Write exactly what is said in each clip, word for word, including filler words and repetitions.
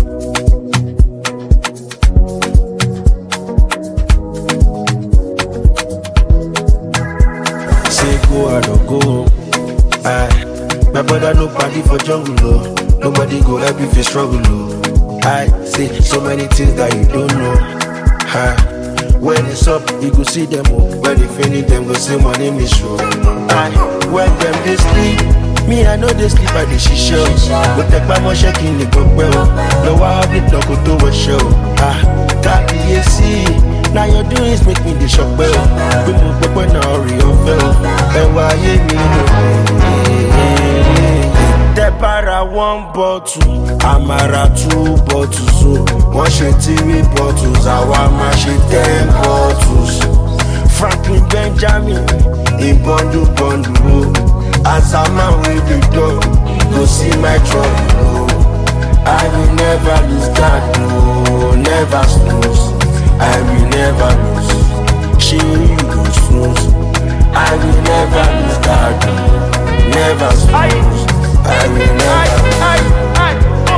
Say go, I don't go. Aye. My brother no party for jungle, oh. Nobody go help if you struggle, oh. I say so many things that you don't know. Aye. When it's up, you go see them, oh. When they finish them, go say my name is show. Aye. When them they sleep, me I know they sleep at the shisha. But take my money shaking the go well. No I have it, no go to a show. Ah, got the A C. Now your doings make me the shock bell. We move up when I real fell. And why you the para one bottle, Amara two bottles. So one shit three bottles, Awama shit ten bottles. Franklin Benjamin in bundle bundle. As a man with the dog, go see my trouble. I will never lose that, no, never snooze. I will never lose. She you go snooze. I will never lose that, no, never snooze. I will never lose.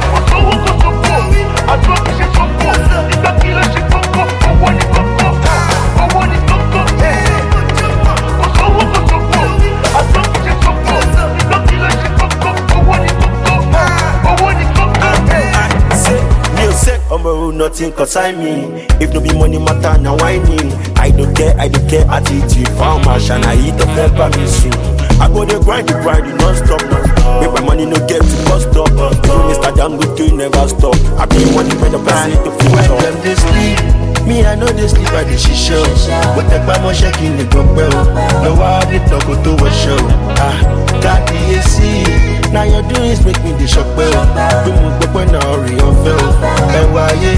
Nothing concern me. If no be money matter, now I need. I don't care, I don't care attitude. Found my shine, I eat the pepper me soon. I go the grind, the grind, the non-stop. Make my money no get to bust up. Even Mister Dangote never stop. I be one when the person to feel when them they sleep. Me I know they sleep at the shisha. But take my money shaking the go well. No I have it, no go to a show. Ah, got the A C. Now your doings make me the shock bell. We move up when I real fell. And why you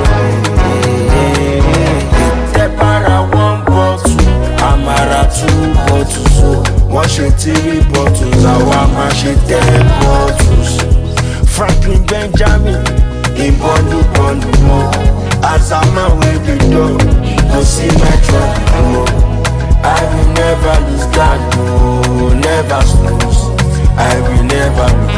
mean the para one bottle, Amara two bottles. So one shit three bottles, Awama shit ten bottles. Franklin Benjamin in bundle bundle. As a man with the dog, go see my trouble. I will never lose that, no, never snooze. I will never lose.